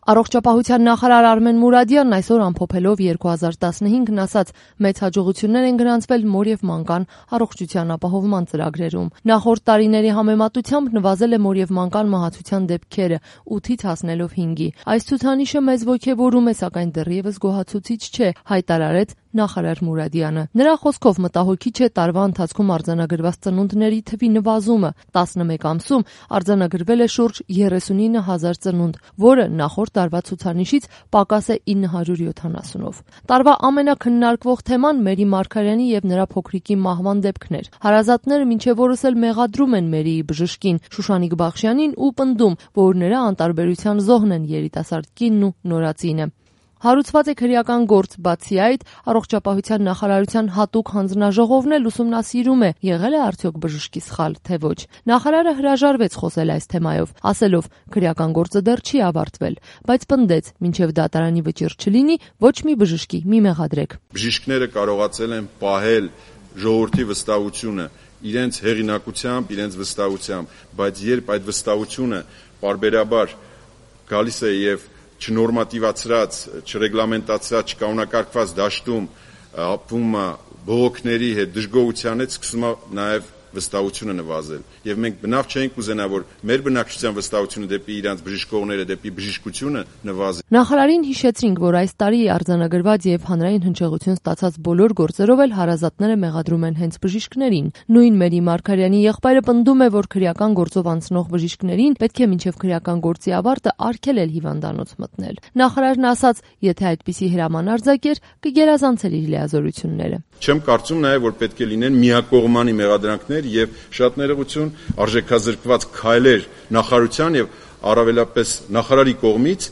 Առողջապահության նախարար Արմեն Մուրադյանն այսօր ամփոփելով 2015-ն ասաց, մեծ հաջողություններ են գրանցվել մոր և մանկան առողջության ապահովման ծրագրերում։ Նախորդ տարիների համեմատությամբ նվազել է մոր և մանկան մահացության դեպքերը 8-ից հասնելով 5-ի։ Այս ցուցանիշը մեզ ոգևորում է, սակայն դեռևս գոհացուցիչ չէ, հայտարարեց նախարար Մուրադյանը։ Նրա խոսքով մտահոգիչ է տարվա ընթացքում արձանագրված ծնունդների թվի նվազումը։ 11 ամսում արձանագրվել է շուրջ 39,000 ծնունդ, որը նախորդ տարվա ցուցանիշից պակաս է 970-ով։ Տարվա ամենաքննարկվող թեման Մերի Մարգարյանի եւ նրա փոքրիկի մահվան դեպքն էր։ Հարազատները մինչև օրս էլ մեղադրում են Մերիի բժշկին Շուշանիկ Բախշյանին ու պնդում, որ նրա անտարբերության զոհն են երիտասարդ կինն ու նորածինը։ Հարուցված է քրեական գործ, բացի այդ, առողջապահության նախարարության հատուկ հանձնաժողովն էլ ուսումնասիրում է, եղել է արդյոք բժշկի սխալ, թե ոչ։ Նախարարը հրաժարվեց խոսել այս թեմայով, ասելով, քրեական գործը դեռ չի ավարտվել, բայց պնդեց, մինչև դատարանի վճիռ չլինի, ոչ մի բժշկի մի մեղադրեք։ Բժիշկները կարողացել են պահել ժողովրդի վստահությունը իրենց հեղինակությամբ, իրենց վստահությամբ, բայց երբ այդ վստահությունը պարբերաբար գալիս է եւ չնորմատիվացրած, չռեգլամենտացրած, չկանոնակարգված դաշտում ապվում բողոքների հետ, դժգոհության հետ սկսում է նաև վստահությունը նվազել։ Եվ մենք բնավ չենք ուզենա, որ մեր բնակչության վստահությունը դեպի իրանց բժշկողները, դեպի բժշկությունը նվազի։ Նախարարին հիշեցրինք, որ այս տարի արձանագրված եւ հանրային հնչեղություն ստացած բոլոր գործերով էլ հարազատները մեղադրում են հենց բժիշկներին։ Նույն Մերի Մարգարյանի եղբայրը պնդում է, որ քրեական գործով անցնող բժիշկներին պետք է մինչև քրեական գործի ավարտը արգելել հիվանդանոց մտնել։ Նախարարն ասաց, եթե այդպիսի հրաման արձակեր, կգերազանցեր իր լիազորությունները։ Չեմ կարծում նաև, որ պետք է լինեն միակողմանի մեղադրանքներ եւ շատ ներողություն արժեքազրկված քայլեր նախարարության եւ առավելապես նախարարի կողմից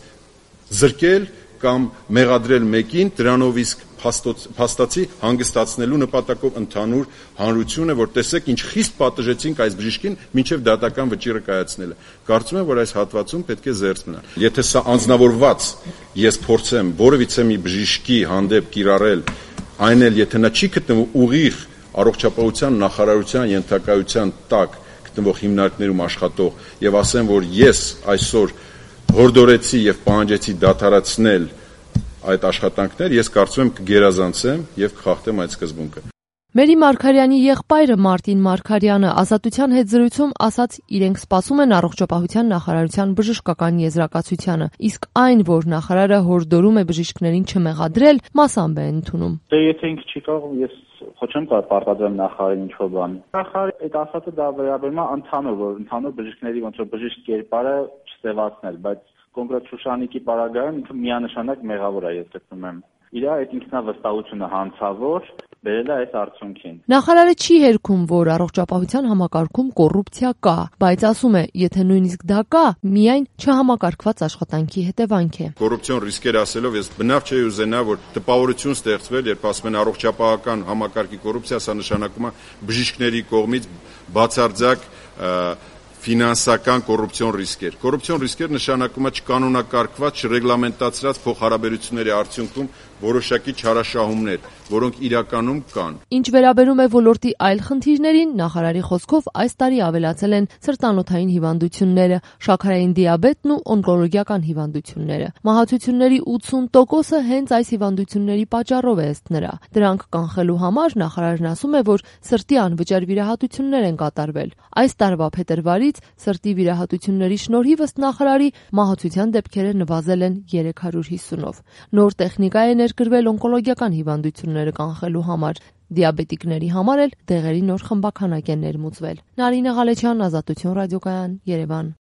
զրկել կամ մեղադրել մեկին, դրանով իսկ փաստացի հանգստացնելու նպատակով ընդհանուր հանրությունը, որ տեսեք ինչ խիստ պատժեցինք այս բժիշկին մինչև դատական վճիռը կայացնելը։ Կարծում եմ, որ այս հատվածում պետք է զերծ մնալ։ Եթե սա անձնավորված ես փորձեմ որևիցե մի բժիշկի հանդեպ կիրառել, այն էլ եթե նա չի գտնվում ուղիղ առողջապահության նախարարության ենթակայության տակ գտնվող հիմնարկներում աշխատող եւ ասեմ, որ ես այսօր հորդորեցի եւ պահանջեցի դադարեցնել այդ աշխատանքներ, ես կարծում եմ կգերազանցեմ եւ կխախտեմ այդ սկզբունքը։ Մերի Մարգարյանի եղբայրը Մարտին Մարգարյանը Ազատության հետ զրույցում ասաց, իրենք սպասում են առողջապահության նախարարության բժշկական եզրակացությանը, իսկ այն, որ նախարարը հորդորում է բժիշկներին չմեղադրել, մասամբ է ընդունում։ Դե եթե ինքը չի կարող, ես խոչեմ պարտադրեմ նախարարին ինչ-որ բան։ Նախարարը այդ ասածը դա վերաբերում է ընդհանուր, որ ընդհանուր բժիշկների ոնց որ բժիշկ կերպարը չսևացնել, բայց կոնկրետ Շուշանիկի պարագայում ինքը միանշանակ մեղավոր է, ես գտնում եմ։ Իր այդ ինքնավստահությունը հանցավոր բերել է այս արդյունքին։ Նախարարը չի հերքում, որ առողջապահության համակարգում կոռուպցիա կա, բայց ասում է, եթե նույնիսկ դա կա, միայն չհամակարգված աշխատանքի հետևանք է։ Կոռուպցիոն ռիսկեր ասելով ես բնավ չէի ուզենա, որ տպավորություն ստեղծվել, երբ ասում են առողջապահական համակարգի կոռուպցիա, սա նշանակում է բժիշկների կողմից բացարձակ ֆինանսական կոռուպցիոն ռիսկեր։ Կոռուպցիոն ռիսկեր նշանակում է չկանոնակարգված, չռեգլամենտացված փոխհարաբերությունների արդյունքում որոշակի չարաշահումներ, որոնք իրականում կան։ Ինչ վերաբերում է ոլորտի այլ խնդիրներին, նախարարի խոսքով այս տարի ավելացել են սրտանոթային հիվանդությունները, շաքարային դիաբետն ու օնկոլոգիական հիվանդությունները։ Մահացությունների 80%-ը հենց այս հիվանդությունների պատճառով է ըստ նրա։ Դրանք կանխելու համար նախարարն ասում է, որ սրտի անվճար վիրահատություններ են կատարվել։ Այս տարվա փետրվարից սրտի վիրահատությունների շնորհիվ ըստ նախարարի մահացության դեպքերը նվազել են 350-ով։ Նոր տեխնիկա է ներկրվել օնկոլոգիական հիվանդությունները կանխելու համար։ Դիաբետիկների համար էլ դեղերի նոր խմբաքանակ է ներմուծվել։ Նարինե Ղալեչյան, Ազատություն ռադիոկայան, Երևան։